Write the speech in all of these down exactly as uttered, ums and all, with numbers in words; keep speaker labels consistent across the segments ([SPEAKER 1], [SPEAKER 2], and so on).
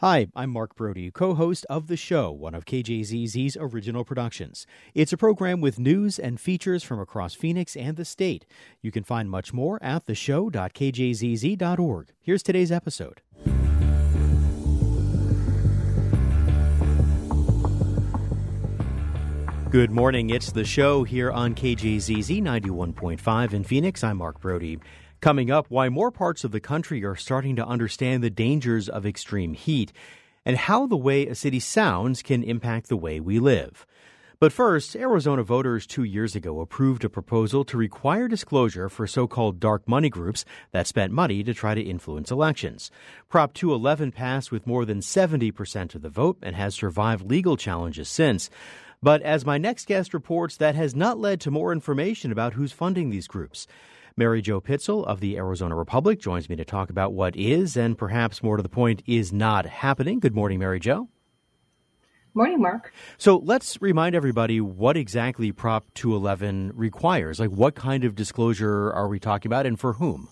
[SPEAKER 1] Hi, I'm Mark Brody, co-host of The Show, one of K J Z Z's original productions. It's a program with news and features from across Phoenix and the state. You can find much more at the show dot k j z z dot org. Here's today's episode. Good morning. It's The Show here on K J Z Z ninety-one point five in Phoenix. I'm Mark Brody. Coming up, why more parts of the country are starting to understand the dangers of extreme heat and how the way a city sounds can impact the way we live. But first, Arizona voters two years ago approved a proposal to require disclosure for so-called dark money groups that spent money to try to influence elections. Prop two eleven passed with more than seventy percent of the vote and has survived legal challenges since. But as my next guest reports, that has not led to more information about who's funding these groups. Mary Jo Pitzel of the Arizona Republic joins me to talk about what is, and perhaps more to the point, is not happening. Good morning, Mary Jo.
[SPEAKER 2] Morning, Mark.
[SPEAKER 1] So let's remind everybody what exactly Prop two eleven requires. Like, what kind of disclosure are we talking about, and for whom?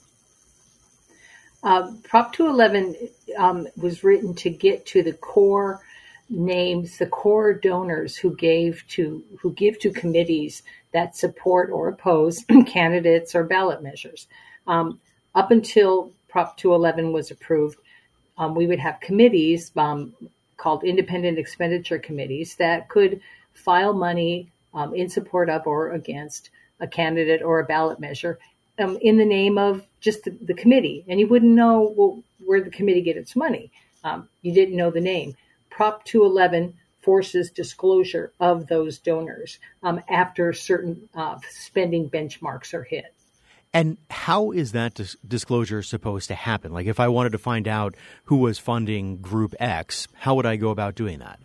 [SPEAKER 2] Uh, Prop two eleven um, was written to get to the core names, the core donors who gave to who give to committees that support or oppose candidates or ballot measures. Um, up until Prop two eleven was approved, um, we would have committees um, called independent expenditure committees that could file money um, in support of or against a candidate or a ballot measure um, in the name of just the, the committee. And you wouldn't know well, where the committee get its money. Um, you didn't know the name. Prop two eleven forces disclosure of those donors um, after certain uh, spending benchmarks are hit.
[SPEAKER 1] And how is that dis- disclosure supposed to happen? Like, if I wanted to find out who was funding Group X, how would I go about doing that?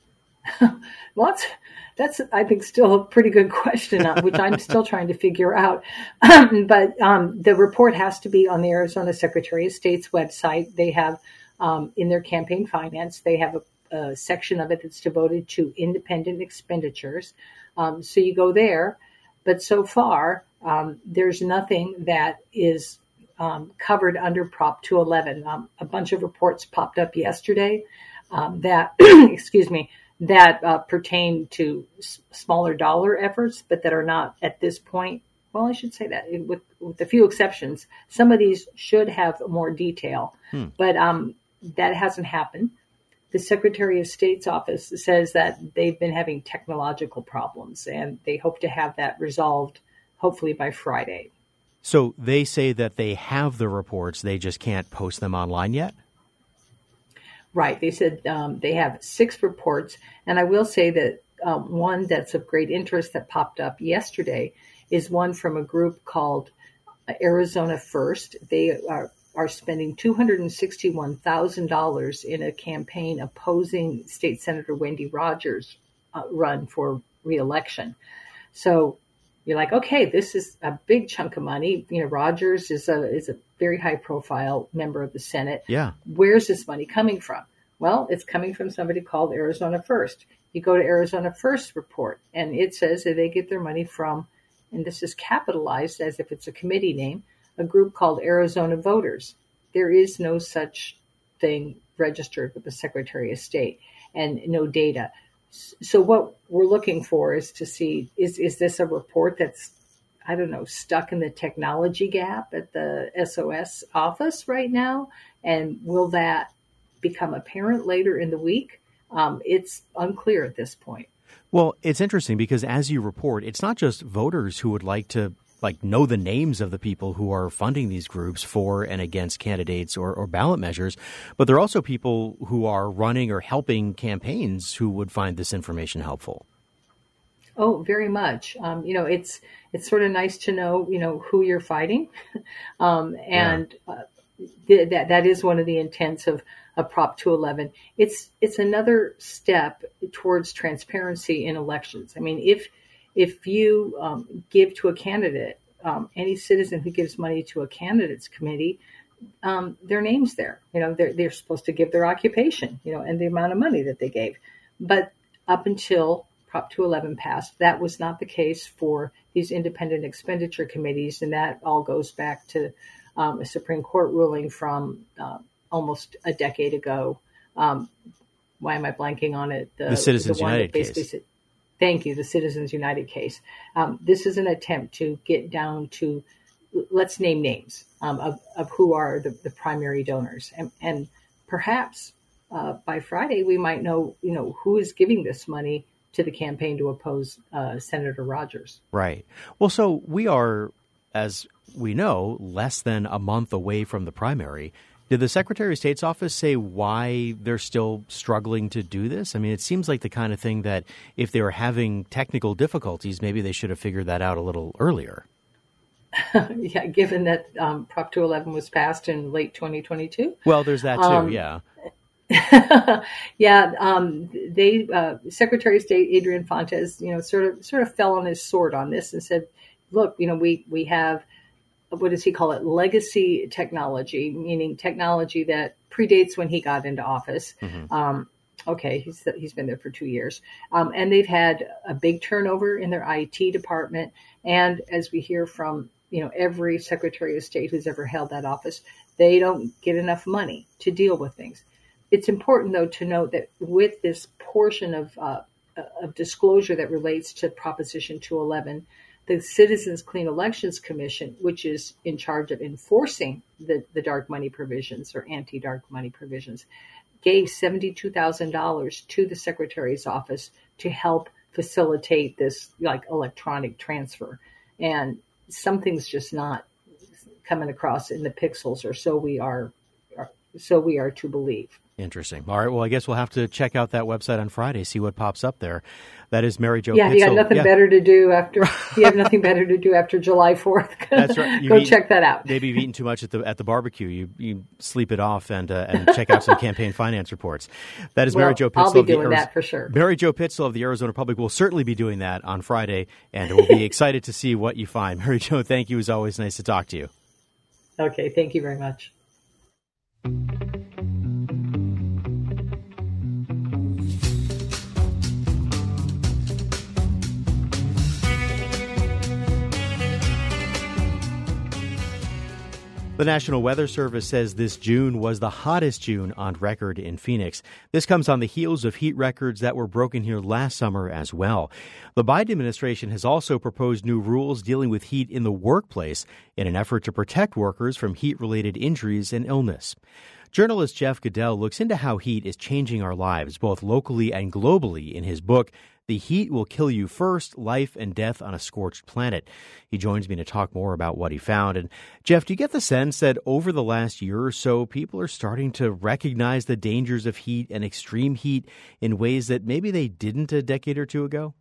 [SPEAKER 2] Well, that's, that's, I think, still a pretty good question, uh, which I'm still trying to figure out. But um, the report has to be on the Arizona Secretary of State's website. They have, um, in their campaign finance, they have a a section of it that's devoted to independent expenditures. Um, so you go there, but so far um, there's nothing that is um, covered under Prop two eleven. Um, a bunch of reports popped up yesterday um, that, excuse me, that uh, pertain to s- smaller dollar efforts, but that are not at this point. Well, I should say that with, with a few exceptions, some of these should have more detail, hmm. but um, that hasn't happened. The Secretary of State's office says that they've been having technological problems, and they hope to have that resolved hopefully by Friday.
[SPEAKER 1] So they say that they have the reports, they just can't post them online yet?
[SPEAKER 2] Right. They said um, they have six reports, and I will say that um, one that's of great interest that popped up yesterday is one from a group called Arizona First. They are are spending two hundred sixty-one thousand dollars in a campaign opposing State Senator Wendy Rogers' uh, run for re-election. So you're like, okay, this is a big chunk of money. You know, Rogers is a is a very high-profile member of the Senate.
[SPEAKER 1] Yeah.
[SPEAKER 2] Where's this money coming from? Well, it's coming from somebody called Arizona First. You go to Arizona First report, and it says that they get their money from, and this is capitalized as if it's a committee name, a group called Arizona Voters. There is no such thing registered with the Secretary of State and no data. So what we're looking for is to see, is, is this a report that's, I don't know, stuck in the technology gap at the S O S office right now? And will that become apparent later in the week? Um, it's unclear at this point.
[SPEAKER 1] Well, it's interesting because as you report, it's not just voters who would like to like know the names of the people who are funding these groups for and against candidates or, or ballot measures, but there are also people who are running or helping campaigns who would find this information helpful.
[SPEAKER 2] Oh, very much. Um, you know, it's it's sort of nice to know, you know, who you're fighting, um, and yeah. uh, th- that that is one of the intents of, of Prop two eleven. It's it's another step towards transparency in elections. I mean, if If you um, give to a candidate, um, any citizen who gives money to a candidate's committee, um, their name's there. You know, they're, they're supposed to give their occupation, you know, and the amount of money that they gave. But up until Prop two eleven passed, that was not the case for these independent expenditure committees. And that all goes back to um, a Supreme Court ruling from uh, almost a decade ago um, why am I blanking on it?
[SPEAKER 1] The, the Citizens
[SPEAKER 2] the one
[SPEAKER 1] United
[SPEAKER 2] that basically
[SPEAKER 1] case.
[SPEAKER 2] Said, thank you, the Citizens United case. Um, this is an attempt to get down to, let's name names um, of, of who are the, the primary donors. And, and perhaps uh, by Friday, we might know, you know, who is giving this money to the campaign to oppose uh, Senator Rogers.
[SPEAKER 1] Right. Well, so we are, as we know, less than a month away from the primary. Did the Secretary of State's office say why they're still struggling to do this? I mean, it seems like the kind of thing that if they were having technical difficulties, maybe they should have figured that out a little earlier.
[SPEAKER 2] Yeah, given that um, Prop two eleven was passed in late twenty twenty-two.
[SPEAKER 1] Well, there's that too, um, yeah.
[SPEAKER 2] yeah, um, they uh, Secretary of State Adrian Fontes, you know, sort of sort of fell on his sword on this and said, "Look, you know, we we have what does he call it? Legacy technology, meaning technology that predates when he got into office." Mm-hmm. Um, okay, he's he's been there for two years, um, and they've had a big turnover in their I T department. And as we hear from you know every Secretary of State who's ever held that office, they don't get enough money to deal with things. It's important, though, to note that with this portion of uh, of disclosure that relates to Proposition two eleven, the Citizens Clean Elections Commission, which is in charge of enforcing the, the dark money provisions or anti-dark money provisions, gave seventy-two thousand dollars to the Secretary's office to help facilitate this like electronic transfer. And something's just not coming across in the pixels, or so we are, so we are to believe.
[SPEAKER 1] Interesting. All right. Well, I guess we'll have to check out that website on Friday, see what pops up there. That is Mary Jo
[SPEAKER 2] yeah,
[SPEAKER 1] Pitzel.
[SPEAKER 2] Yeah, you got nothing
[SPEAKER 1] yeah.
[SPEAKER 2] better to do after. You have nothing better to do after July fourth.
[SPEAKER 1] That's right. You've
[SPEAKER 2] Go
[SPEAKER 1] eaten,
[SPEAKER 2] check that out.
[SPEAKER 1] Maybe you've eaten too much at the at the barbecue. You you sleep it off and uh, and check out some campaign finance reports. That is
[SPEAKER 2] well,
[SPEAKER 1] Mary Jo Pitzel.
[SPEAKER 2] I'll be
[SPEAKER 1] of the
[SPEAKER 2] doing
[SPEAKER 1] Ariz-
[SPEAKER 2] that for sure.
[SPEAKER 1] Mary Jo Pitzel of the Arizona Public will certainly be doing that on Friday, and we'll be excited to see what you find. Mary Jo, thank you. As always, nice to talk to you.
[SPEAKER 2] Okay. Thank you very much.
[SPEAKER 1] The National Weather Service says this June was the hottest June on record in Phoenix. This comes on the heels of heat records that were broken here last summer as well. The Biden administration has also proposed new rules dealing with heat in the workplace in an effort to protect workers from heat-related injuries and illness. Journalist Jeff Goodell looks into how heat is changing our lives, both locally and globally, in his book, The Heat Will Kill You First, Life and Death on a Scorched Planet. He joins me to talk more about what he found. And Jeff, do you get the sense that over the last year or so, people are starting to recognize the dangers of heat and extreme heat in ways that maybe they didn't a decade or two ago?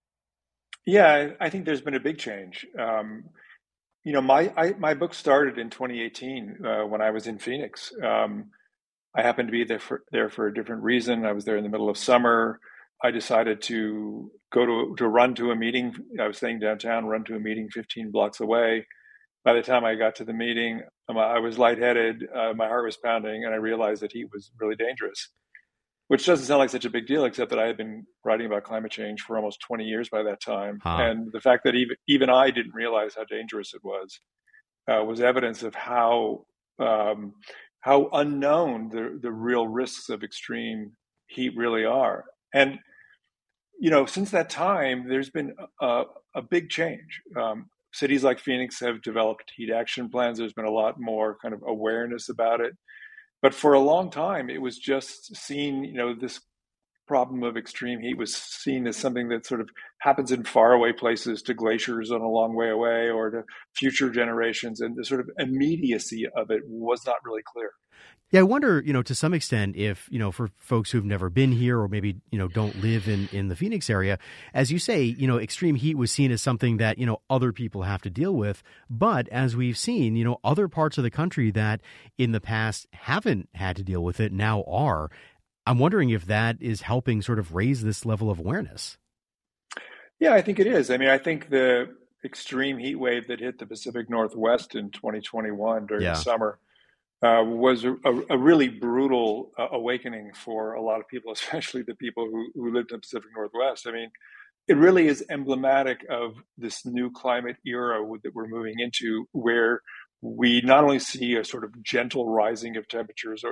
[SPEAKER 3] Yeah, I think there's been a big change. Um, you know, my I, my book started in twenty eighteen uh, when I was in Phoenix. Um, I happened to be there for there for a different reason. I was there in the middle of summer. I decided to go to to run to a meeting. I was staying downtown, run to a meeting fifteen blocks away. By the time I got to the meeting, I was lightheaded, uh, my heart was pounding, and I realized that heat was really dangerous, which doesn't sound like such a big deal, except that I had been writing about climate change for almost twenty years by that time.
[SPEAKER 1] Huh.
[SPEAKER 3] And the fact that even even I didn't realize how dangerous it was uh, was evidence of how um, how unknown the, the real risks of extreme heat really are. And you know, since that time, there's been a, a big change. Um, cities like Phoenix have developed heat action plans. There's been a lot more kind of awareness about it. But for a long time, it was just seen, you know, this problem of extreme heat was seen as something that sort of happens in faraway places, to glaciers on a long way away, or to future generations. And the sort of immediacy of it was not really clear.
[SPEAKER 1] Yeah, I wonder, you know, to some extent, if, you know, for folks who've never been here or maybe, you know, don't live in, in the Phoenix area, as you say, you know, extreme heat was seen as something that, you know, other people have to deal with. But as we've seen, you know, other parts of the country that in the past haven't had to deal with it now are. I'm wondering if that is helping sort of raise this level of awareness.
[SPEAKER 3] Yeah, I think it is. I mean, I think the extreme heat wave that hit the Pacific Northwest in twenty twenty-one during
[SPEAKER 1] yeah.
[SPEAKER 3] the summer Uh, was a, a really brutal uh, awakening for a lot of people, especially the people who, who lived in the Pacific Northwest. I mean, it really is emblematic of this new climate era that we're moving into, where we not only see a sort of gentle rising of temperatures, or,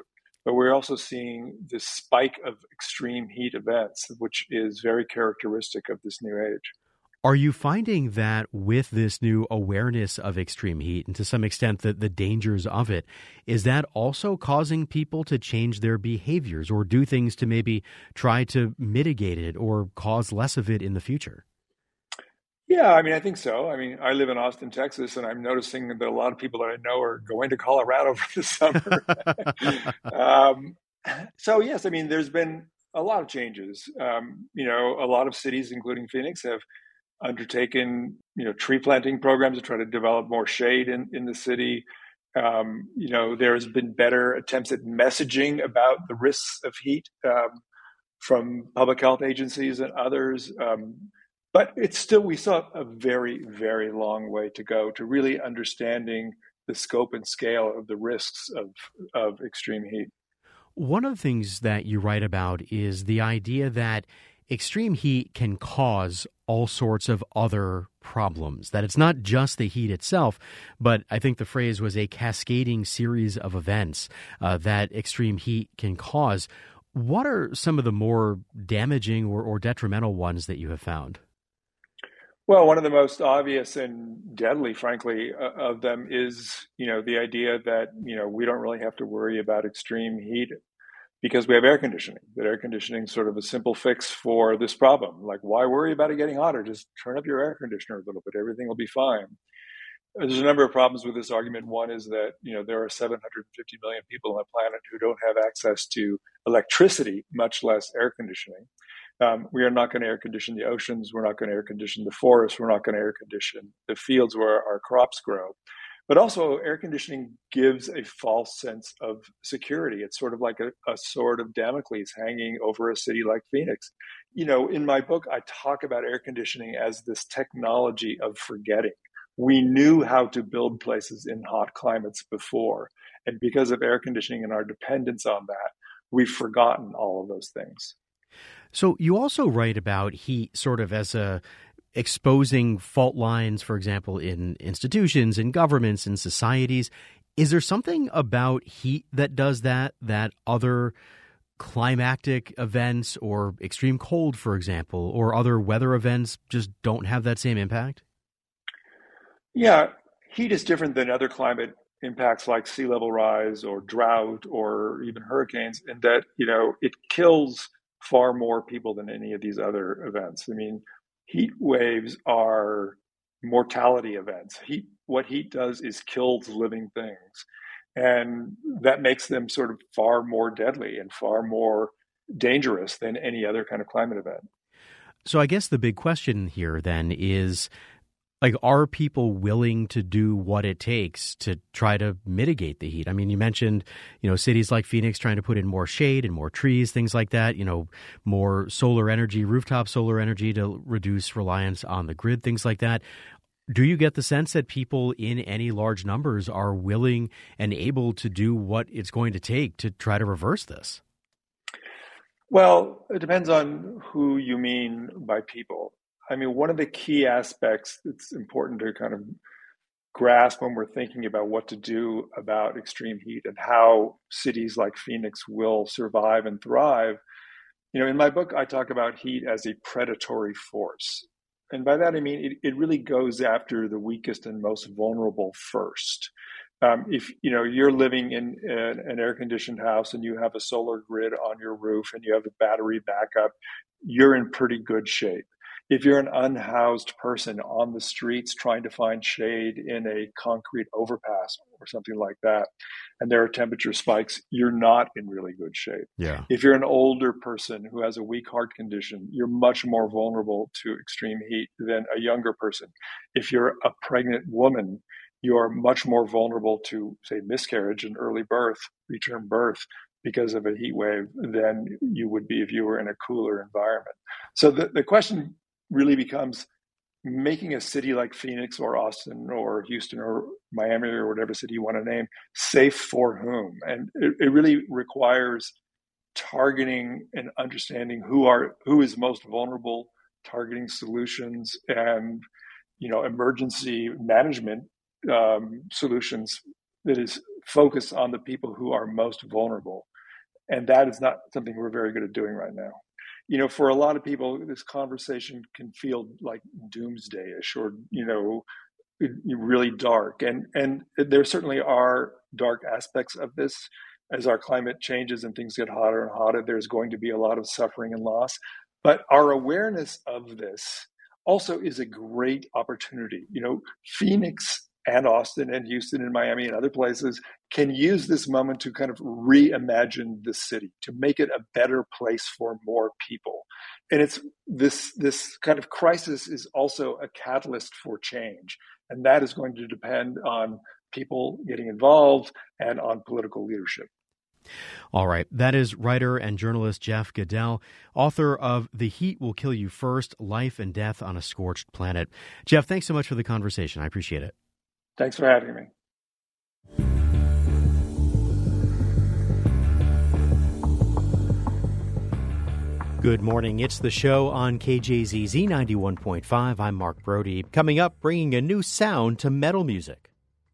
[SPEAKER 3] but we're also seeing this spike of extreme heat events, which is very characteristic of this new age.
[SPEAKER 1] Are you finding that with this new awareness of extreme heat and to some extent the, the dangers of it, is that also causing people to change their behaviors or do things to maybe try to mitigate it or cause less of it in the future?
[SPEAKER 3] Yeah, I mean, I think so. I mean, I live in Austin, Texas, and I'm noticing that a lot of people that I know are going to Colorado for the summer. um, so, yes, I mean, there's been a lot of changes. Um, you know, a lot of cities, including Phoenix, have undertaken, you know, tree planting programs to try to develop more shade in, in the city. Um, you know, there's been better attempts at messaging about the risks of heat um, from public health agencies and others. Um, But it's still, we still have a very, very long way to go to really understanding the scope and scale of the risks of, of extreme heat.
[SPEAKER 1] One of the things that you write about is the idea that extreme heat can cause all sorts of other problems, that it's not just the heat itself, but I think the phrase was a cascading series of events uh, that extreme heat can cause. What are some of the more damaging or, or detrimental ones that you have found?
[SPEAKER 3] Well, one of the most obvious and deadly, frankly, uh, of them is, you know, the idea that, you know, we don't really have to worry about extreme heat because we have air conditioning. That air conditioning is sort of a simple fix for this problem. Like, why worry about it getting hotter? Just turn up your air conditioner a little bit. Everything will be fine. There's a number of problems with this argument. One is that, you know, there are seven hundred fifty million people on the planet who don't have access to electricity, much less air conditioning. Um, we are not going to air condition the oceans. We're not going to air condition the forests. We're not going to air condition the fields where our crops grow. But also, air conditioning gives a false sense of security. It's sort of like a, a sword of Damocles hanging over a city like Phoenix. You know, in my book, I talk about air conditioning as this technology of forgetting. We knew how to build places in hot climates before. And because of air conditioning and our dependence on that, we've forgotten all of those things.
[SPEAKER 1] So you also write about heat sort of as a exposing fault lines, for example, in institutions, in governments, in societies. Is there something about heat that does that, that other climactic events or extreme cold, for example, or other weather events just don't have that same impact?
[SPEAKER 3] Yeah, heat is different than other climate impacts like sea level rise or drought or even hurricanes in that, you know, it kills far more people than any of these other events. I mean, heat waves are mortality events. Heat, what heat does is kills living things. And that makes them sort of far more deadly and far more dangerous than any other kind of climate event.
[SPEAKER 1] So I guess the big question here then is, like, are people willing to do what it takes to try to mitigate the heat? I mean, you mentioned, you know, cities like Phoenix trying to put in more shade and more trees, things like that, you know, more solar energy, rooftop solar energy to reduce reliance on the grid, things like that. Do you get the sense that people in any large numbers are willing and able to do what it's going to take to try to reverse this?
[SPEAKER 3] Well, it depends on who you mean by people. I mean, one of the key aspects that's important to kind of grasp when we're thinking about what to do about extreme heat and how cities like Phoenix will survive and thrive. You know, in my book, I talk about heat as a predatory force. And by that, I mean, it, it really goes after the weakest and most vulnerable first. Um, if, you know, you're living in an, an air-conditioned house and you have a solar grid on your roof and you have a battery backup, you're in pretty good shape. If you're an unhoused person on the streets trying to find shade in a concrete overpass or something like that, and there are temperature spikes, you're not in really good shape.
[SPEAKER 1] Yeah.
[SPEAKER 3] If you're an older person who has a weak heart condition, you're much more vulnerable to extreme heat than a younger person. If you're a pregnant woman, you are much more vulnerable to, say, miscarriage and early birth, preterm birth, because of a heat wave than you would be if you were in a cooler environment. So the, the question really becomes making a city like Phoenix or Austin or Houston or Miami or whatever city you want to name safe for whom. And it, it really requires targeting and understanding who are who is most vulnerable, targeting solutions and, you know, emergency management um, solutions that is focused on the people who are most vulnerable. And that is not something we're very good at doing right now. You know, for a lot of people, this conversation can feel like doomsday-ish or, you know, really dark. And, and there certainly are dark aspects of this. As our climate changes and things get hotter and hotter, there's going to be a lot of suffering and loss. But our awareness of this also is a great opportunity. You know, Phoenix and Austin and Houston and Miami and other places can use this moment to kind of reimagine the city, to make it a better place for more people. And it's this, this kind of crisis is also a catalyst for change. And that is going to depend on people getting involved and on political leadership.
[SPEAKER 1] All right. That is writer and journalist Jeff Goodell, author of The Heat Will Kill You First, Life and Death on a Scorched Planet. Jeff, thanks so much for the conversation. I appreciate it.
[SPEAKER 3] Thanks for having me.
[SPEAKER 1] Good morning. It's the show on K J Z Z ninety-one point five. I'm Mark Brody. Coming up, bringing a new sound to metal music.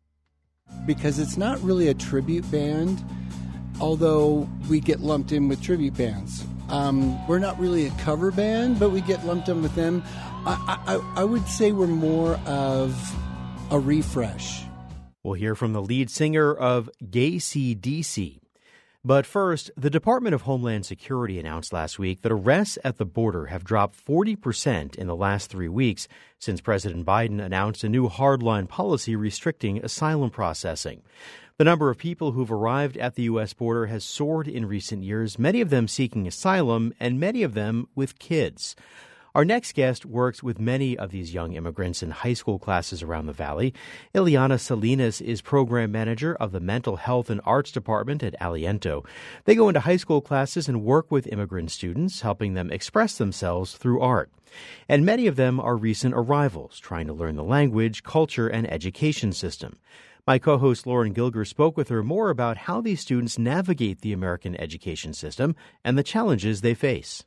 [SPEAKER 4] Because it's not really a tribute band, although we get lumped in with tribute bands. Um, we're not really a cover band, but we get lumped in with them. I, I, I would say we're more of a refresh.
[SPEAKER 1] We'll hear from the lead singer of Gay C D C. But first, the Department of Homeland Security announced last week that arrests at the border have dropped forty percent in the last three weeks since President Biden announced a new hardline policy restricting asylum processing. The number of people who've arrived at the U S border has soared in recent years, many of them seeking asylum and many of them with kids. Our next guest works with many of these young immigrants in high school classes around the valley. Ileana Salinas is program manager of the Mental Health and Arts Department at Aliento. They go into high school classes and work with immigrant students, helping them express themselves through art. And many of them are recent arrivals, trying to learn the language, culture, and education system. My co-host Lauren Gilger spoke with her more about how these students navigate the American education system and the challenges they face.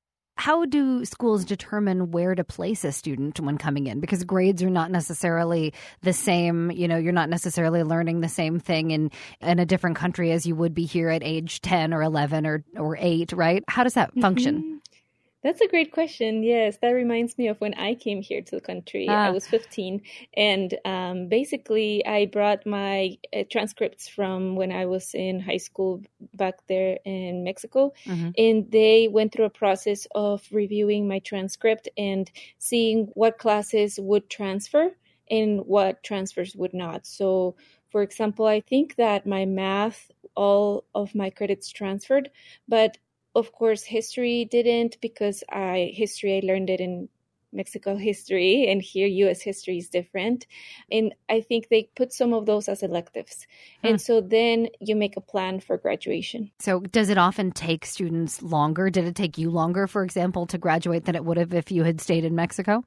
[SPEAKER 5] How do schools determine where to place a student when coming in? Because grades are not necessarily the same. You know, you're not necessarily learning the same thing in, in a different country as you would be here at age ten or eleven or, or eight, right? How does that function?
[SPEAKER 6] Mm-hmm. That's a great question. Yes, that reminds me of when I came here to the country. Ah. I was fifteen, and um, basically I brought my uh, transcripts from when I was in high school back there in Mexico, mm-hmm. and they went through a process of reviewing my transcript and seeing what classes would transfer and what transfers would not. So, for example, I think that my math, all of my credits transferred, but of course, history didn't, because I history I learned it in Mexico history, and here U S history is different. And I think they put some of those as electives. Hmm. And so then you make a plan for graduation.
[SPEAKER 5] So does it often take students longer? Did it take you longer, for example, to graduate than it would have if you had stayed in Mexico?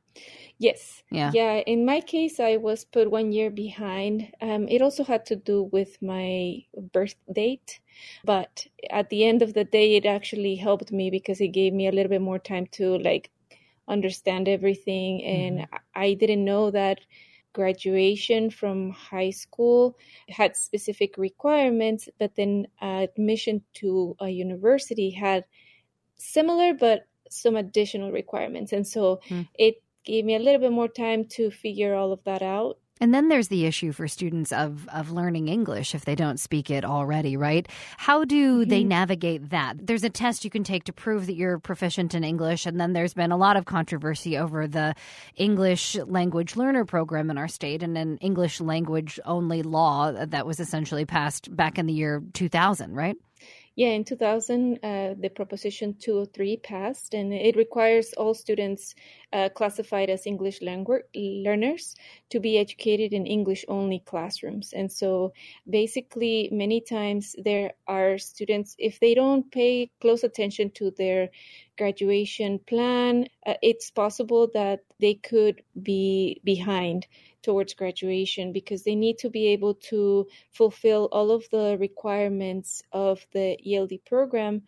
[SPEAKER 6] Yes.
[SPEAKER 5] Yeah.
[SPEAKER 6] Yeah. In my case, I was put one year behind. Um, it also had to do with my birth date. But at the end of the day, it actually helped me because it gave me a little bit more time to like understand everything. And mm-hmm. I didn't know that graduation from high school had specific requirements, but then uh, admission to a university had similar, but some additional requirements. And so mm. it gave me a little bit more time to figure all of that out.
[SPEAKER 5] And then there's the issue for students of, of learning English if they don't speak it already, right? How do mm-hmm. they navigate that? There's a test you can take to prove that you're proficient in English, and then there's been a lot of controversy over the English language learner program in our state and an English language only law that was essentially passed back in the year two thousand, right?
[SPEAKER 6] Yeah, in two thousand, uh, the Proposition two oh three passed, and it requires all students uh, classified as English language learners to be educated in English-only classrooms. And so basically, many times there are students, if they don't pay close attention to their graduation plan, uh, it's possible that they could be behind towards graduation because they need to be able to fulfill all of the requirements of the E L D program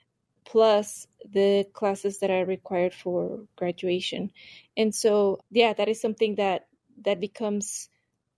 [SPEAKER 6] plus the classes that are required for graduation. And so, yeah, that is something that that becomes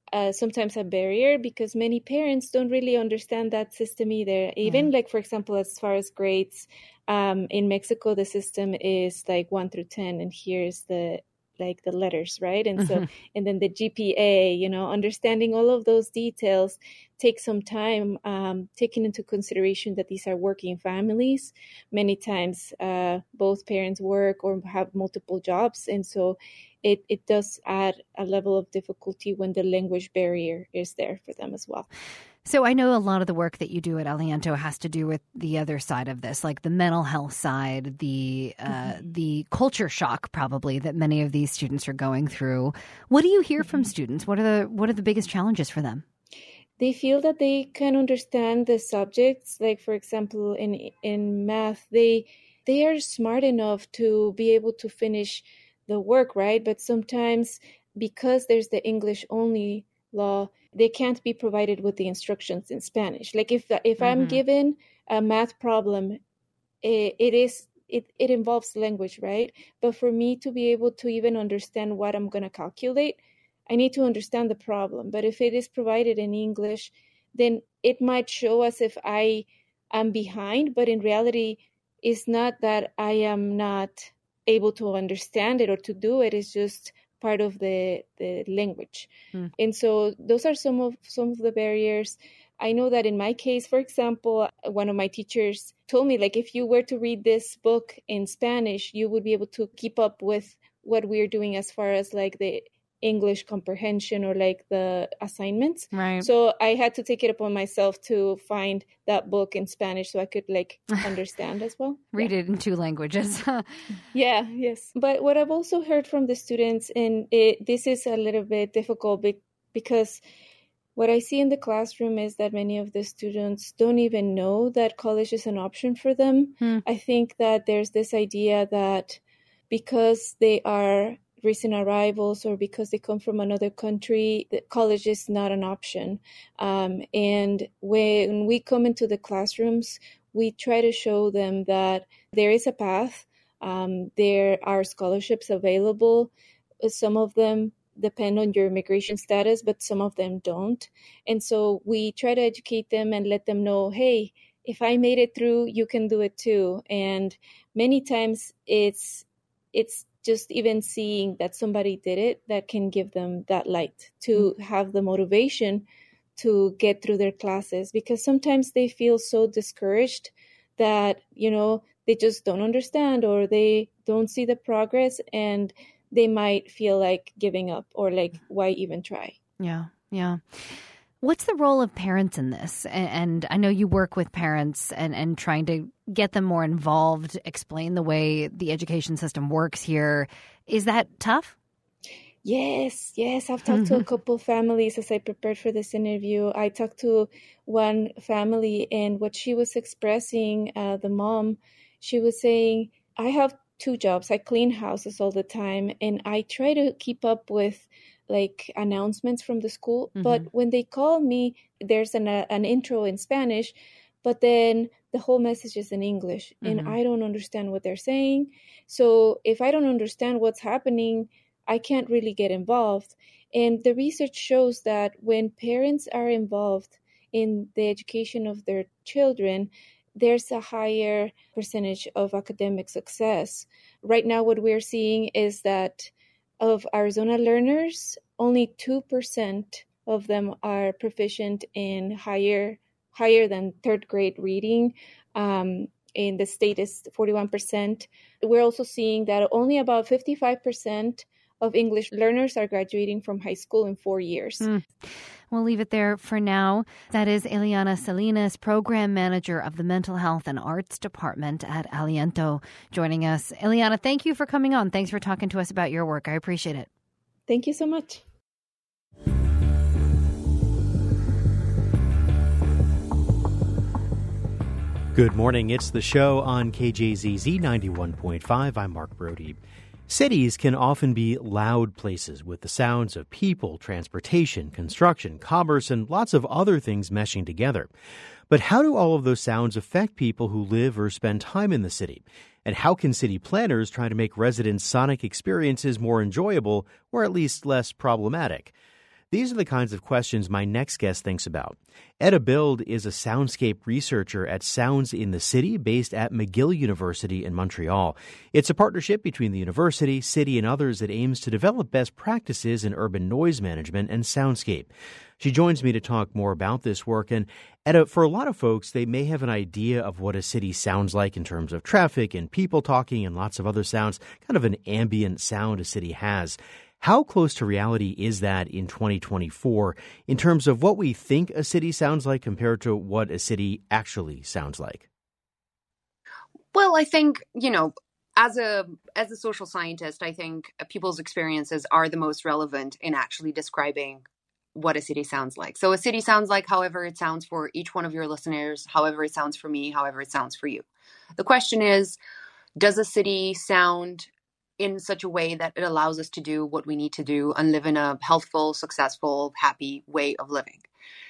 [SPEAKER 6] uh, sometimes a barrier because many parents don't really understand that system either. Even yeah. like, for example, as far as grades, um, in Mexico, the system is like one through ten, and here's the like the letters, right? And mm-hmm. so, and then the G P A, you know, understanding all of those details takes some time, um, taking into consideration that these are working families. Many times, uh, both parents work or have multiple jobs. And so it, it does add a level of difficulty when the language barrier is there for them as well.
[SPEAKER 5] So I know a lot of the work that you do at Aliento has to do with the other side of this, like the mental health side, the uh, mm-hmm. the culture shock probably that many of these students are going through. What do you hear mm-hmm. from students? What are the what are the biggest challenges for them?
[SPEAKER 6] They feel that they can understand the subjects. Like, for example, in in math, they they are smart enough to be able to finish the work, right? But sometimes because there's the English only law, they can't be provided with the instructions in Spanish. Like if if mm-hmm. I'm given a math problem, it, it is it, it involves language, right? But for me to be able to even understand what I'm going to calculate, I need to understand the problem. But if it is provided in English, then it might show as if I am behind, but in reality, it's not that I am not able to understand it or to do it. It's just part of the, the language. Mm. And so those are some of some of the barriers. I know that in my case, for example, one of my teachers told me, like, if you were to read this book in Spanish, you would be able to keep up with what we're doing as far as like the English comprehension or like the assignments.
[SPEAKER 5] Right.
[SPEAKER 6] So I had to take it upon myself to find that book in Spanish so I could like understand as well.
[SPEAKER 5] Read
[SPEAKER 6] yeah.
[SPEAKER 5] it in two languages.
[SPEAKER 6] yeah, yes. But what I've also heard from the students, and it, this is a little bit difficult be- because what I see in the classroom is that many of the students don't even know that college is an option for them. Hmm. I think that there's this idea that because they are recent arrivals or because they come from another country, that college is not an option. Um, and when we come into the classrooms, we try to show them that there is a path. Um, there are scholarships available. Some of them depend on your immigration status, but some of them don't. And so we try to educate them and let them know, hey, if I made it through, you can do it too. And many times it's it's just even seeing that somebody did it that can give them that light to mm-hmm. have the motivation to get through their classes, because sometimes they feel so discouraged that, you know, they just don't understand or they don't see the progress and they might feel like giving up or like, why even try?
[SPEAKER 5] Yeah, yeah. What's the role of parents in this? And I know you work with parents and, and trying to get them more involved, explain the way the education system works here. Is that tough?
[SPEAKER 6] Yes, yes. I've talked to a couple families as I prepared for this interview. I talked to one family, and what she was expressing, uh, the mom, she was saying, I have two jobs. I clean houses all the time, and I try to keep up with like announcements from the school. Mm-hmm. But when they call me, there's an uh, an intro in Spanish, but then the whole message is in English, mm-hmm. and I don't understand what they're saying. So if I don't understand what's happening, I can't really get involved. And the research shows that when parents are involved in the education of their children, there's a higher percentage of academic success. Right now, what we're seeing is that of Arizona learners, only two percent of them are proficient in higher higher than third grade reading. Um, in the state is forty-one percent. We're also seeing that only about fifty-five percent of English learners are graduating from high school in four years.
[SPEAKER 5] Mm. We'll leave it there for now. That is Eliana Salinas, Program Manager of the Mental Health and Arts Department at Aliento, joining us. Eliana, thank you for coming on. Thanks for talking to us about your work. I appreciate it.
[SPEAKER 6] Thank you so much.
[SPEAKER 1] Good morning. It's The Show on K J Z Z ninety-one point five. I'm Mark Brody. Cities can often be loud places with the sounds of people, transportation, construction, commerce, and lots of other things meshing together. But how do all of those sounds affect people who live or spend time in the city? And how can city planners try to make residents' sonic experiences more enjoyable or at least less problematic? These are the kinds of questions my next guest thinks about. Etta Bild is a soundscape researcher at Sounds in the City, based at McGill University in Montreal. It's a partnership between the university, city, and others that aims to develop best practices in urban noise management and soundscape. She joins me to talk more about this work. And Etta, for a lot of folks, they may have an idea of what a city sounds like in terms of traffic and people talking and lots of other sounds, kind of an ambient sound a city has. How close to reality is that in twenty twenty-four in terms of what we think a city sounds like compared to what a city actually sounds like?
[SPEAKER 7] Well, I think, you know, as a as a social scientist, I think people's experiences are the most relevant in actually describing what a city sounds like. So a city sounds like however it sounds for each one of your listeners, however it sounds for me, however it sounds for you. The question is, does a city sound in such a way that it allows us to do what we need to do and live in a healthful, successful, happy way of living?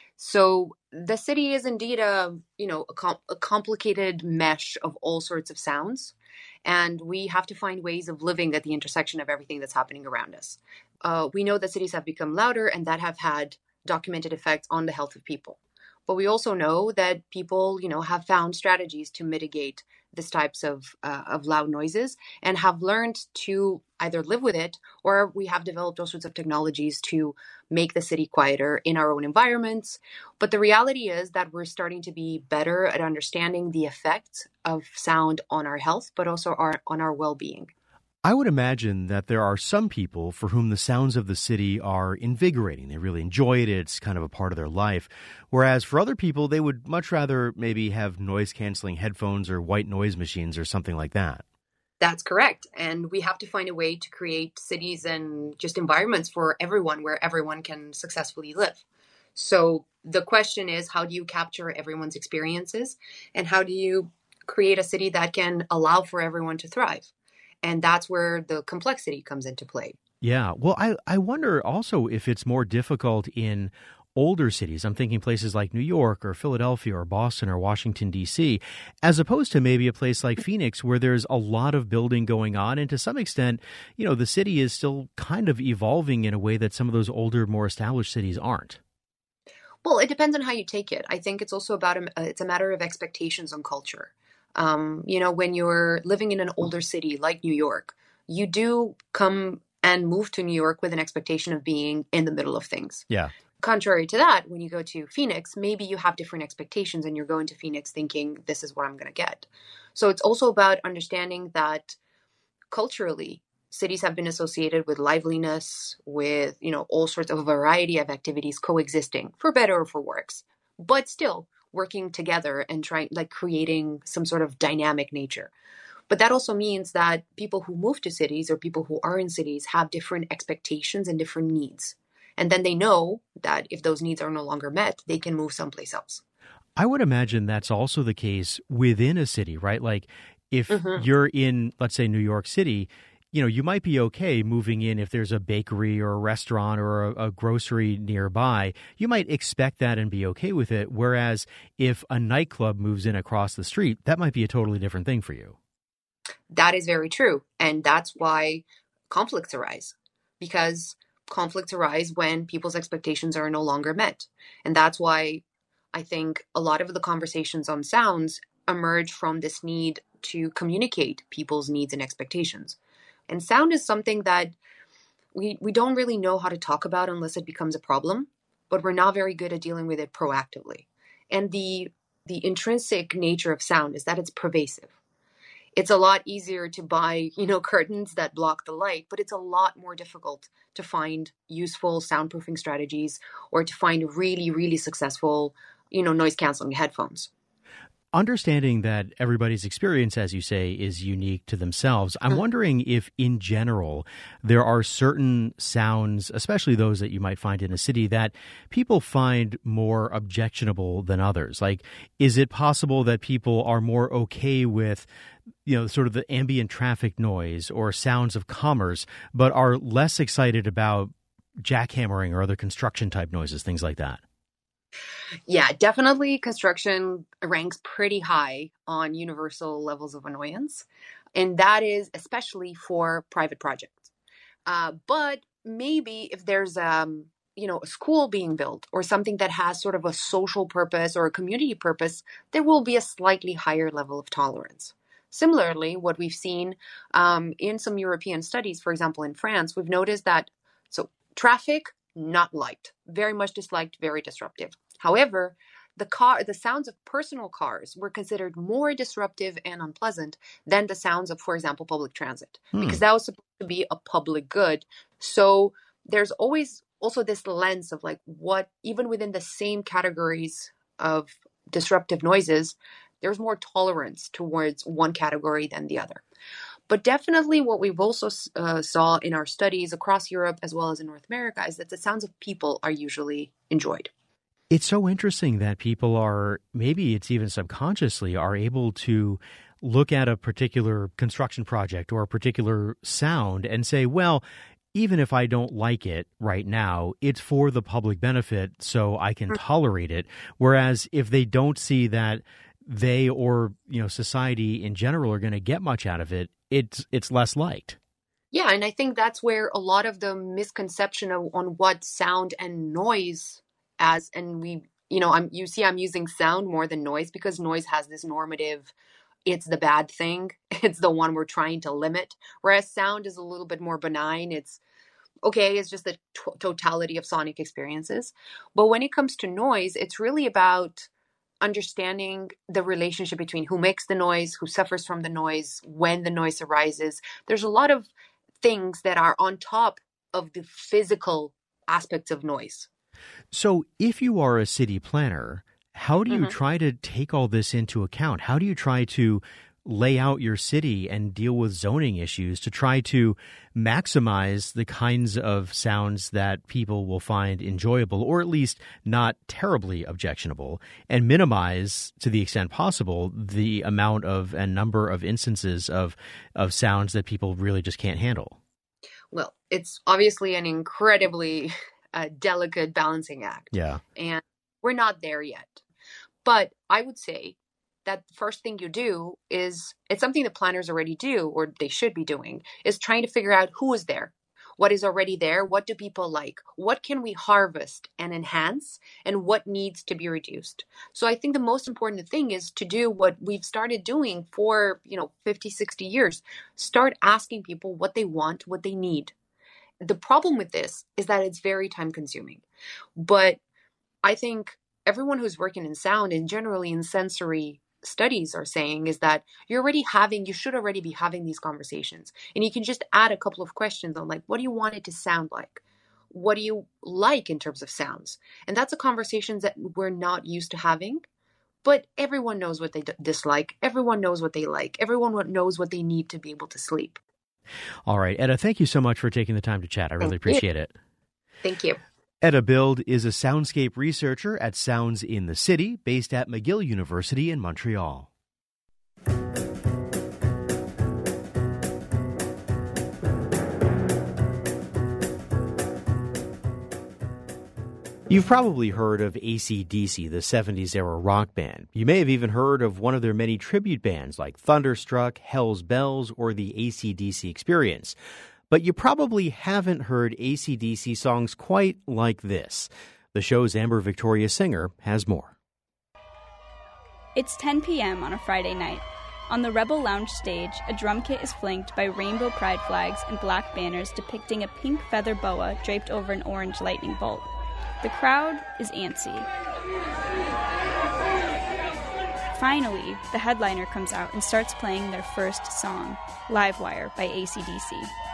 [SPEAKER 7] So the city is indeed a, you know, a, com- a complicated mesh of all sorts of sounds. And we have to find ways of living at the intersection of everything that's happening around us. Uh, we know that cities have become louder and that have had documented effects on the health of people. But we also know that people, you know, have found strategies to mitigate these types of uh, of loud noises and have learned to either live with it, or we have developed all sorts of technologies to make the city quieter in our own environments. But the reality is that we're starting to be better at understanding the effects of sound on our health, but also our, on our well-being.
[SPEAKER 1] I would imagine that there are some people for whom the sounds of the city are invigorating. They really enjoy it. It's kind of a part of their life. Whereas for other people, they would much rather maybe have noise-canceling headphones or white noise machines or something like that.
[SPEAKER 7] That's correct. And we have to find a way to create cities and just environments for everyone where everyone can successfully live. So the question is, how do you capture everyone's experiences? And how do you create a city that can allow for everyone to thrive? And that's where the complexity comes into play.
[SPEAKER 1] Yeah. Well, I, I wonder also if it's more difficult in older cities. I'm thinking places like New York or Philadelphia or Boston or Washington, D C, as opposed to maybe a place like Phoenix where there's a lot of building going on. And to some extent, you know, the city is still kind of evolving in a way that some of those older, more established cities aren't.
[SPEAKER 7] Well, it depends on how you take it. I think it's also about, a, it's a matter of expectations on culture. Um, you know, when you're living in an older city like New York, you do come and move to New York with an expectation of being in the middle of things.
[SPEAKER 1] Yeah.
[SPEAKER 7] Contrary to that, when you go to Phoenix, maybe you have different expectations and you're going to Phoenix thinking this is what I'm going to get. So it's also about understanding that culturally, cities have been associated with liveliness, with, you know, all sorts of a variety of activities coexisting for better or for worse. But still, working together and trying, like creating some sort of dynamic nature. But that also means that people who move to cities or people who are in cities have different expectations and different needs. And then they know that if those needs are no longer met, they can move someplace else.
[SPEAKER 1] I would imagine that's also the case within a city, right? Like if mm-hmm. you're in, let's say, New York City, you know, you might be okay moving in if there's a bakery or a restaurant or a, a grocery nearby. You might expect that and be okay with it. Whereas if a nightclub moves in across the street, that might be a totally different thing for you.
[SPEAKER 7] That is very true. And that's why conflicts arise, because conflicts arise when people's expectations are no longer met. And that's why I think a lot of the conversations on sounds emerge from this need to communicate people's needs and expectations. And sound is something that we we don't really know how to talk about unless it becomes a problem, but we're not very good at dealing with it proactively. And the the intrinsic nature of sound is that it's pervasive. It's a lot easier to buy, you know, curtains that block the light, but it's a lot more difficult to find useful soundproofing strategies or to find really, really successful, you know, noise canceling headphones.
[SPEAKER 1] Understanding that everybody's experience, as you say, is unique to themselves, I'm mm-hmm. wondering if, in general, there are certain sounds, especially those that you might find in a city, that people find more objectionable than others. Like, is it possible that people are more okay with, you know, sort of the ambient traffic noise or sounds of commerce, but are less excited about jackhammering or other construction type noises, things like that?
[SPEAKER 7] Yeah, definitely construction ranks pretty high on universal levels of annoyance. And that is especially for private projects. Uh, but maybe if there's um, you know, a school being built or something that has sort of a social purpose or a community purpose, there will be a slightly higher level of tolerance. Similarly, what we've seen um, in some European studies, for example, in France, we've noticed that, so traffic, not liked, very much disliked, very disruptive. However, the car, the sounds of personal cars were considered more disruptive and unpleasant than the sounds of, for example, public transit, hmm. because that was supposed to be a public good. So there's always also this lens of like what, even within the same categories of disruptive noises, there's more tolerance towards one category than the other. But definitely what we've also uh, saw in our studies across Europe as well as in North America is that the sounds of people are usually enjoyed.
[SPEAKER 1] It's so interesting that people are, maybe it's even subconsciously, are able to look at a particular construction project or a particular sound and say, well, even if I don't like it right now, it's for the public benefit, so I can tolerate it. Whereas if they don't see that they or, you know, society in general are going to get much out of it, it's it's less liked.
[SPEAKER 7] Yeah, and I think that's where a lot of the misconception of, on what sound and noise as, and we, you know, I'm you see I'm using sound more than noise because noise has this normative, it's the bad thing, it's the one we're trying to limit, whereas sound is a little bit more benign. It's okay, it's just the t- totality of sonic experiences. But when it comes to noise, it's really about understanding the relationship between who makes the noise, who suffers from the noise, when the noise arises. There's a lot of things that are on top of the physical aspects of noise.
[SPEAKER 1] So if you are a city planner, how do you
[SPEAKER 7] Mm-hmm.
[SPEAKER 1] try to take all this into account? How do you try to lay out your city and deal with zoning issues to try to maximize the kinds of sounds that people will find enjoyable or at least not terribly objectionable, and minimize, to the extent possible, the amount of and number of instances of of sounds that people really just can't handle?
[SPEAKER 7] Well, it's obviously an incredibly uh, delicate balancing act.
[SPEAKER 1] Yeah.
[SPEAKER 7] And we're not there yet. But I would say that the first thing you do is, it's something that planners already do, or they should be doing, is trying to figure out who is there, what is already there, what do people like, what can we harvest and enhance, and what needs to be reduced. So I think the most important thing is to do what we've started doing for, you know, fifty, sixty years. Start asking people what they want, what they need. The problem with this is that it's very time consuming. But I think everyone who's working in sound and generally in sensory studies are saying is that you're already having, you should already be having these conversations. And you can just add a couple of questions on like, what do you want it to sound like? What do you like in terms of sounds? And that's a conversation that we're not used to having, but everyone knows what they d- dislike. Everyone knows what they like. Everyone knows what they need to be able to sleep.
[SPEAKER 1] All right, Edda, thank you so much for taking the time to chat. I really
[SPEAKER 7] Thank
[SPEAKER 1] appreciate
[SPEAKER 7] you.
[SPEAKER 1] it.
[SPEAKER 7] Thank you.
[SPEAKER 1] Edda Bild is a soundscape researcher at Sounds in the City, based at McGill University in Montreal. You've probably heard of A C D C, the seventies-era rock band. You may have even heard of one of their many tribute bands like Thunderstruck, Hell's Bells, or the A C D C Experience. But you probably haven't heard A C D C songs quite like this. The show's Amber Victoria Singer has more.
[SPEAKER 8] It's ten p.m. on a Friday night. On the Rebel Lounge stage, a drum kit is flanked by rainbow pride flags and black banners depicting a pink feather boa draped over an orange lightning bolt. The crowd is antsy. Finally, the headliner comes out and starts playing their first song, Livewire by A C D C.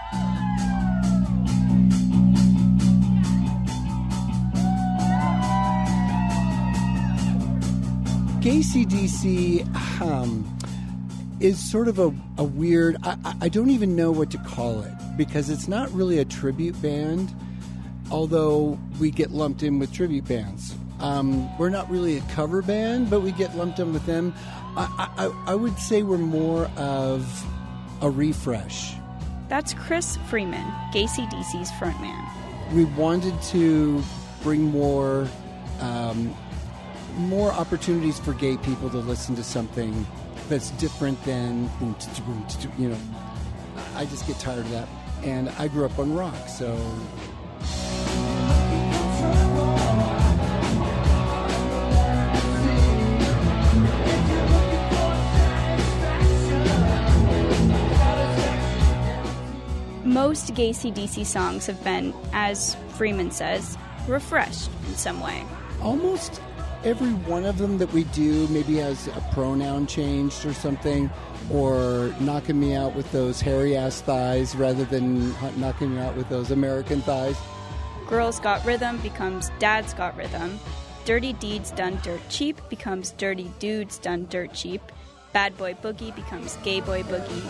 [SPEAKER 4] A C D C um, is sort of a, a weird, I, I don't even know what to call it, because it's not really a tribute band, although we get lumped in with tribute bands. Um, we're not really a cover band, but we get lumped in with them. I, I, I would say we're more of a refresh.
[SPEAKER 8] That's Chris Freeman, A C D C's frontman.
[SPEAKER 4] We wanted to bring more um, more opportunities for gay people to listen to something that's different than, you know, I just get tired of that. And I grew up on rock, so...
[SPEAKER 8] most Gay C D C songs have been, as Freeman says, refreshed in some way.
[SPEAKER 4] Almost every one of them that we do maybe has a pronoun changed or something, or knocking me out with those hairy-ass thighs rather than knocking me out with those American thighs.
[SPEAKER 8] Girls Got Rhythm becomes Dad's Got Rhythm. Dirty Deeds Done Dirt Cheap becomes Dirty Dudes Done Dirt Cheap. Bad Boy Boogie becomes Gay Boy Boogie.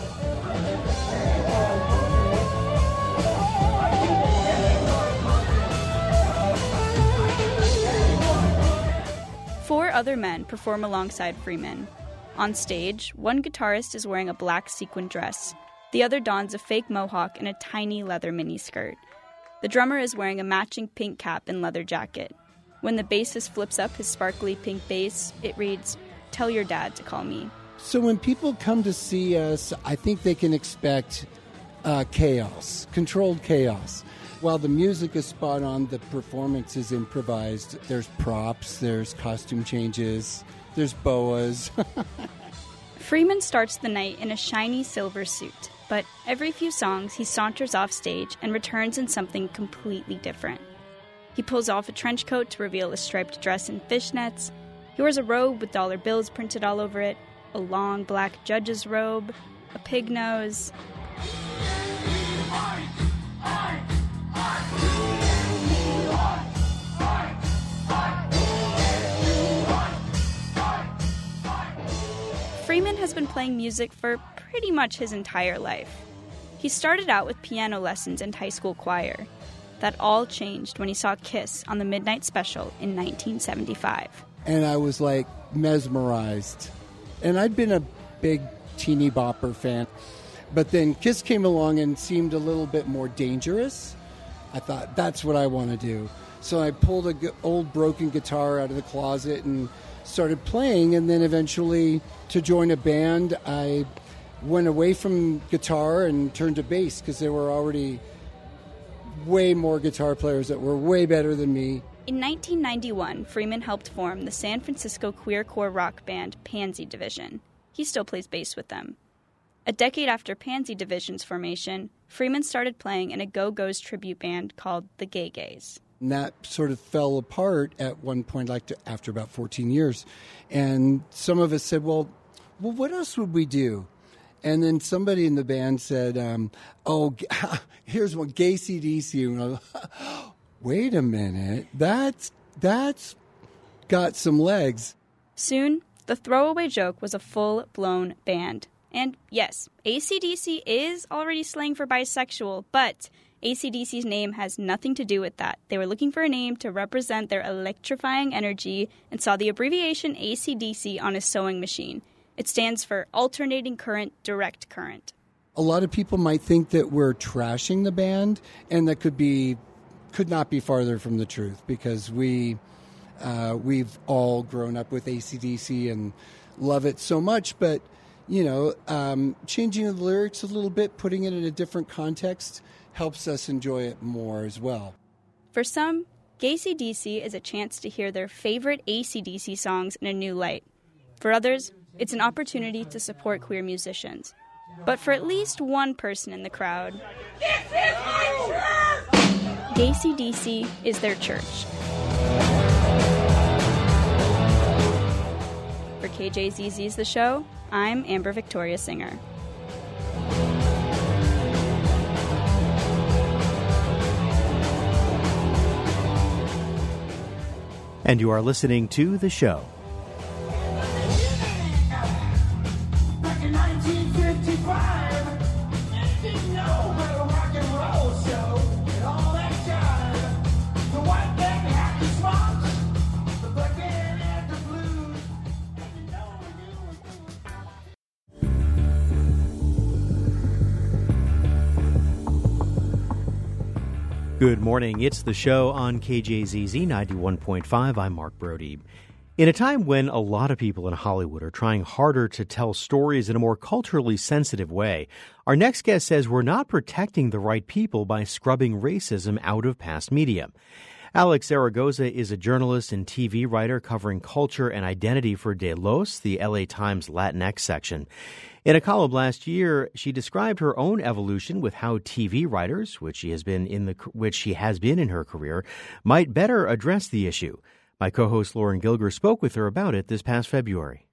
[SPEAKER 8] Four other men perform alongside Freeman. On stage, one guitarist is wearing a black sequin dress. The other dons a fake mohawk and a tiny leather miniskirt. The drummer is wearing a matching pink cap and leather jacket. When the bassist flips up his sparkly pink bass, it reads, "Tell your dad to call me."
[SPEAKER 4] So when people come to see us, I think they can expect uh, chaos, controlled chaos. While the music is spot on, the performance is improvised. There's props, there's costume changes, there's boas.
[SPEAKER 8] Freeman starts the night in a shiny silver suit, but every few songs he saunters off stage and returns in something completely different. He pulls off a trench coat to reveal a striped dress and fishnets. He wears a robe with dollar bills printed all over it, a long black judge's robe, a pig nose. Freeman has been playing music for pretty much his entire life. He started out with piano lessons and high school choir. That all changed when he saw Kiss on the Midnight Special in nineteen seventy-five.
[SPEAKER 4] And I was like mesmerized. And I'd been a big teeny bopper fan. But then Kiss came along and seemed a little bit more dangerous. I thought, that's what I want to do. So I pulled an old broken guitar out of the closet and started playing. And then eventually, to join a band, I went away from guitar and turned to bass because there were already way more guitar players that were way better than me.
[SPEAKER 8] In nineteen ninety-one, Freeman helped form the San Francisco queercore rock band Pansy Division. He still plays bass with them. A decade after Pansy Division's formation, Freeman started playing in a Go-Go's tribute band called the Gay Gays.
[SPEAKER 4] And that sort of fell apart at one point, like to, after about fourteen years. And some of us said, well, well, what else would we do? And then somebody in the band said, um, oh, here's one, Gay C D C. And I was, wait a minute, that's, that's got some legs.
[SPEAKER 8] Soon, the throwaway joke was a full-blown band. And yes, A C D C is already slang for bisexual, but A C D C's name has nothing to do with that. They were looking for a name to represent their electrifying energy and saw the abbreviation A C D C on a sewing machine. It stands for Alternating Current Direct Current.
[SPEAKER 4] A lot of people might think that we're trashing the band, and that could be could not be farther from the truth, because we uh, we've all grown up with A C D C and love it so much. But you know, um, changing the lyrics a little bit, putting it in a different context, helps us enjoy it more as well.
[SPEAKER 8] For some, Gay C D C is a chance to hear their favorite A C D C songs in a new light. For others, it's an opportunity to support queer musicians. But for at least one person in the crowd, this is my church! Gay C D C is their church. For K J Z Z's The Show, I'm Amber Victoria Singer.
[SPEAKER 1] And you are listening to The Show. Good morning. It's The Show on K J Z Z ninety-one point five. I'm Mark Brody. In a time when a lot of people in Hollywood are trying harder to tell stories in a more culturally sensitive way, our next guest says we're not protecting the right people by scrubbing racism out of past media. Alex Zaragoza is a journalist and T V writer covering culture and identity for De Los, the L A Times Latinx section. In a column last year, she described her own evolution with how T V writers, which she has been in the which she has been in her career, might better address the issue. My co-host Lauren Gilger spoke with her about it this past February.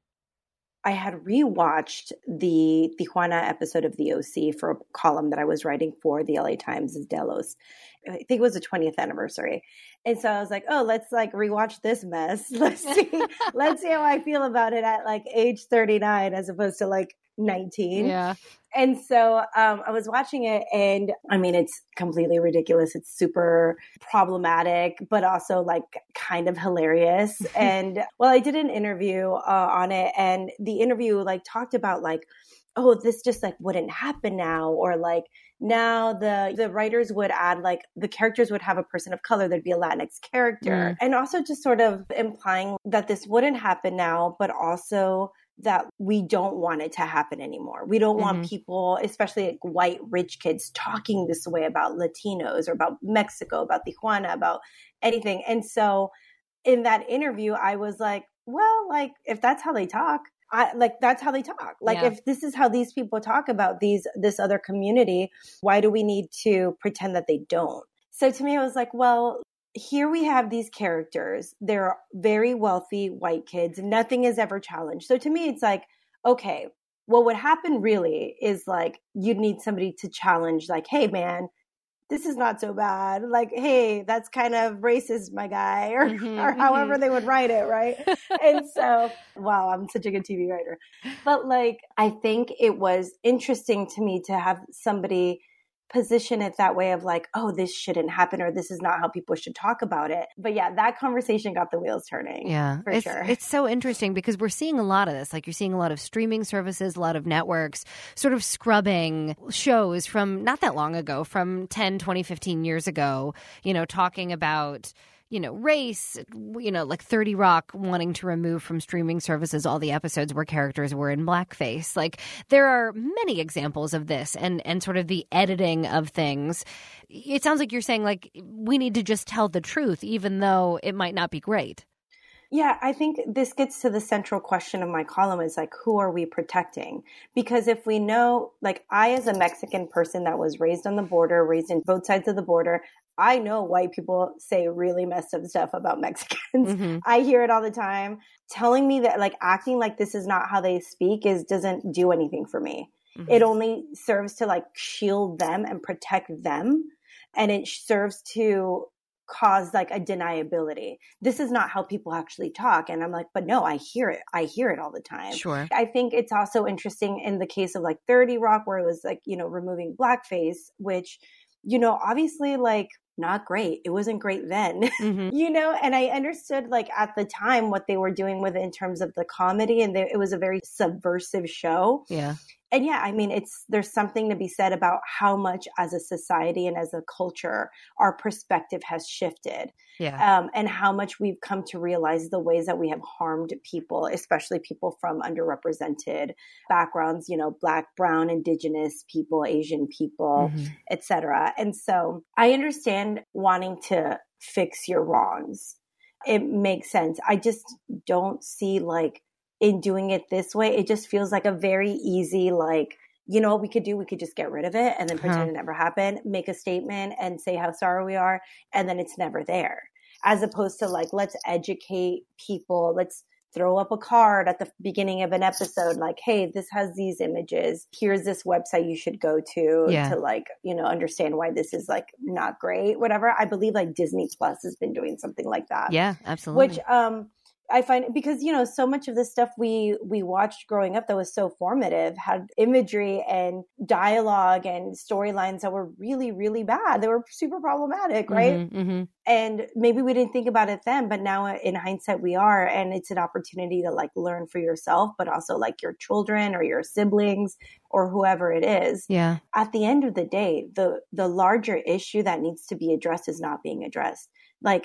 [SPEAKER 9] I had rewatched the Tijuana episode of The O C for a column that I was writing for the L A Times' De Los. I think it was the twentieth anniversary. And so I was like, oh, let's like rewatch this mess. Let's see, let's see how I feel about it at like age thirty-nine as opposed to like nineteen.
[SPEAKER 5] Yeah.
[SPEAKER 9] And so um, I was watching it, and I mean, it's completely ridiculous. It's super problematic, but also like kind of hilarious. And well, I did an interview uh, on it, and the interview like talked about like, oh, this just like wouldn't happen now, or like now the the writers would add like the characters would have a person of color, there'd be a Latinx character, mm. and also just sort of implying that this wouldn't happen now, but also that we don't want it to happen anymore. We don't want mm-hmm. people, especially like white rich kids, talking this way about Latinos or about Mexico, about Tijuana, about anything. And so in that interview, I was like, well, like if that's how they talk, I, like that's how they talk. Like yeah. if this is how these people talk about these this other community, why do we need to pretend that they don't? So to me, I was like, well, here we have these characters. They're very wealthy white kids. Nothing is ever challenged. So to me, it's like, okay, well, what happened really is like you'd need somebody to challenge like, hey, man, this is not so bad. Like, hey, that's kind of racist, my guy, or, mm-hmm, or however mm-hmm. they would write it, right? And so, wow, I'm such a good T V writer. But like, I think it was interesting to me to have somebody position it that way of like, oh, this shouldn't happen, or this is not how people should talk about it. But yeah, that conversation got the wheels turning.
[SPEAKER 5] Yeah,
[SPEAKER 9] for
[SPEAKER 5] it's,
[SPEAKER 9] sure.
[SPEAKER 5] It's so interesting because we're seeing a lot of this. Like you're seeing a lot of streaming services, a lot of networks sort of scrubbing shows from not that long ago, from ten, twenty, fifteen years ago, you know, talking about you know, race, you know, like thirty Rock wanting to remove from streaming services all the episodes where characters were in blackface. Like there are many examples of this and, and sort of the editing of things. It sounds like you're saying like we need to just tell the truth, even though it might not be great.
[SPEAKER 9] Yeah, I think this gets to the central question of my column is like, who are we protecting? Because if we know, like I, as a Mexican person that was raised on the border, raised in both sides of the border, I know white people say really messed up stuff about Mexicans. Mm-hmm. I hear it all the time. Telling me that like acting like this is not how they speak is doesn't do anything for me. Mm-hmm. It only serves to like shield them and protect them. And it serves to cause like a deniability. This is not how people actually talk. And I'm like, but no, I hear it. I hear it all the time.
[SPEAKER 5] Sure.
[SPEAKER 9] I think it's also interesting in the case of like thirty Rock, where it was like, you know, removing blackface, which, you know, obviously like not great. It wasn't great then, mm-hmm. you know, and I understood like at the time what they were doing with it in terms of the comedy, and they, it was a very subversive show.
[SPEAKER 5] Yeah.
[SPEAKER 9] And yeah, I mean, it's, there's something to be said about how much as a society and as a culture, our perspective has shifted.
[SPEAKER 5] Yeah.
[SPEAKER 9] Um, and how much we've come to realize the ways that we have harmed people, especially people from underrepresented backgrounds, you know, Black, Brown, Indigenous people, Asian people, mm-hmm. et cetera. And so I understand wanting to fix your wrongs. It makes sense. I just don't see like, in doing it this way, it just feels like a very easy, like, you know what we could do? We could just get rid of it and then pretend uh-huh. it never happened, make a statement and say how sorry we are, and then it's never there. As opposed to like, let's educate people. Let's throw up a card at the beginning of an episode like, hey, this has these images. Here's this website you should go to
[SPEAKER 5] yeah.
[SPEAKER 9] to like, you know, understand why this is like not great, whatever. I believe like Disney Plus has been doing something like that.
[SPEAKER 5] Yeah, absolutely.
[SPEAKER 9] Which, um, I find because, you know, so much of the stuff we we watched growing up that was so formative had imagery and dialogue and storylines that were really, really bad. They were super problematic, right?
[SPEAKER 5] Mm-hmm, mm-hmm.
[SPEAKER 9] And maybe we didn't think about it then, but now in hindsight we are. And it's an opportunity to like learn for yourself, but also like your children or your siblings or whoever it is.
[SPEAKER 5] Yeah.
[SPEAKER 9] At the end of the day, the the larger issue that needs to be addressed is not being addressed. Like,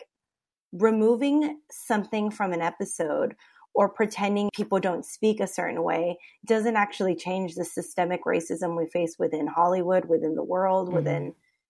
[SPEAKER 9] removing something from an episode or pretending people don't speak a certain way doesn't actually change the systemic racism we face within Hollywood, within the world, mm-hmm. within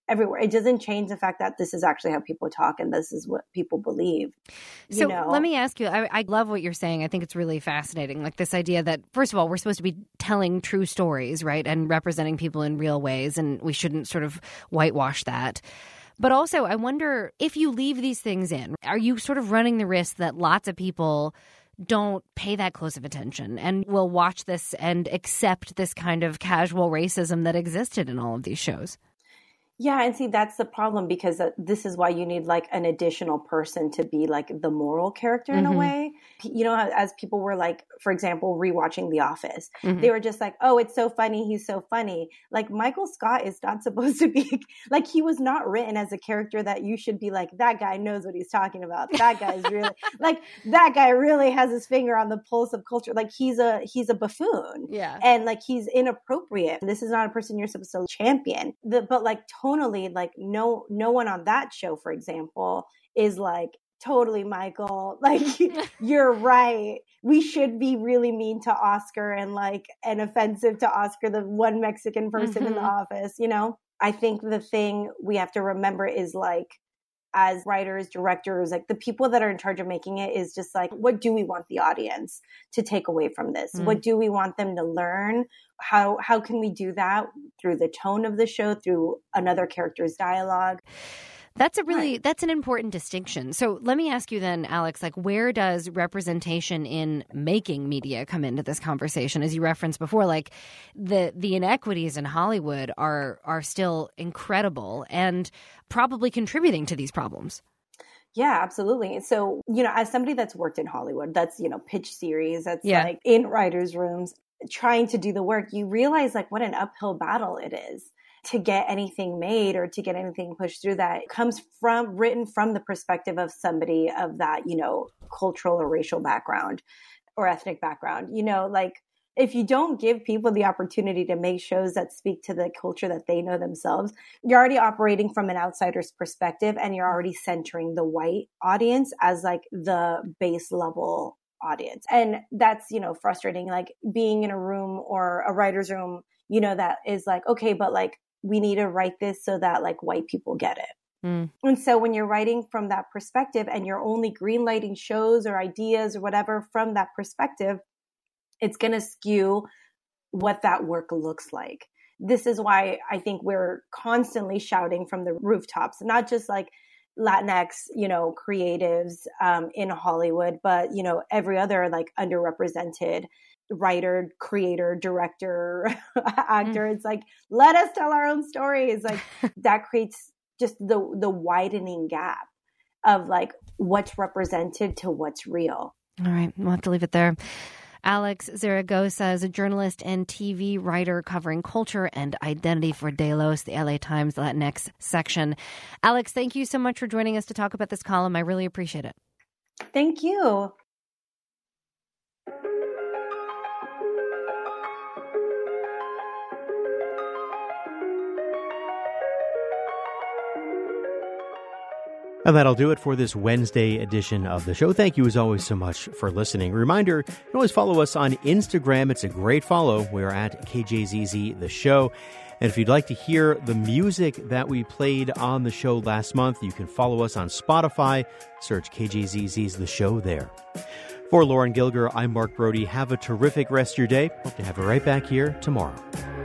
[SPEAKER 9] everywhere. It doesn't change the fact that this is actually how people talk and this is what people believe. You
[SPEAKER 5] so
[SPEAKER 9] know?
[SPEAKER 5] Let me ask you, I, I love what you're saying. I think it's really fascinating. Like this idea that, first of all, we're supposed to be telling true stories, right? And representing people in real ways. And we shouldn't sort of whitewash that. But also, I wonder if you leave these things in, are you sort of running the risk that lots of people don't pay that close of attention and will watch this and accept this kind of casual racism that existed in all of these shows?
[SPEAKER 9] Yeah, and see, that's the problem, because uh, this is why you need like an additional person to be like the moral character in mm-hmm. a way. You know, as people were like, for example, rewatching The Office, mm-hmm. they were just like, oh, it's so funny. He's so funny. Like Michael Scott is not supposed to be like, he was not written as a character that you should be like, that guy knows what he's talking about. That guy is really like, that guy really has his finger on the pulse of culture. Like he's a, he's a buffoon.
[SPEAKER 5] Yeah.
[SPEAKER 9] And like, he's inappropriate. This is not a person you're supposed to champion. The, but like, tonally, like no no one on that show, for example, is like totally Michael, like you're right, we should be really mean to Oscar and like and offensive to Oscar, the one Mexican person mm-hmm. in the office. You know, I think the thing we have to remember is like, as writers, directors, like the people that are in charge of making it, is just like, what do we want the audience to take away from this? Mm. What do we want them to learn? How how can we do that? Through the tone of the show, through another character's dialogue.
[SPEAKER 5] That's a really, right. that's an important distinction. So let me ask you then, Alex, like where does representation in making media come into this conversation? As you referenced before, like the the inequities in Hollywood are are still incredible and probably contributing to these problems.
[SPEAKER 9] Yeah, absolutely. So, you know, as somebody that's worked in Hollywood, that's, you know, pitch series, that's
[SPEAKER 5] yeah.
[SPEAKER 9] like in writers' rooms, trying to do the work, you realize like what an uphill battle it is to get anything made or to get anything pushed through that comes from written from the perspective of somebody of that, you know, cultural or racial background or ethnic background. You know, like if you don't give people the opportunity to make shows that speak to the culture that they know themselves, you're already operating from an outsider's perspective and you're already centering the white audience as like the base level audience. And that's, you know, frustrating, like being in a room or a writer's room, you know, that is like, okay, but like, we need to write this so that like white people get it. Mm. And so when you're writing from that perspective and you're only greenlighting shows or ideas or whatever from that perspective, it's going to skew what that work looks like. This is why I think we're constantly shouting from the rooftops, not just like Latinx, you know, creatives um, in Hollywood, but, you know, every other like underrepresented writer, creator, director, actor. Mm. It's like, let us tell our own stories. Like that creates just the the widening gap of like what's represented to what's real.
[SPEAKER 5] All right, we'll have to leave it there. Alex Zaragoza is a journalist and T V writer covering culture and identity for Delos, the L A Times Latinx section. Alex, thank you so much for joining us to talk about this column. I really appreciate it.
[SPEAKER 9] Thank you.
[SPEAKER 1] And that'll do it for this Wednesday edition of the show. Thank you, as always, so much for listening. Reminder, you can always follow us on Instagram. It's a great follow. We're at K J Z Z The Show. And if you'd like to hear the music that we played on the show last month, you can follow us on Spotify. Search K J Z Z's The Show there. For Lauren Gilger, I'm Mark Brody. Have a terrific rest of your day. Hope to have you right back here tomorrow.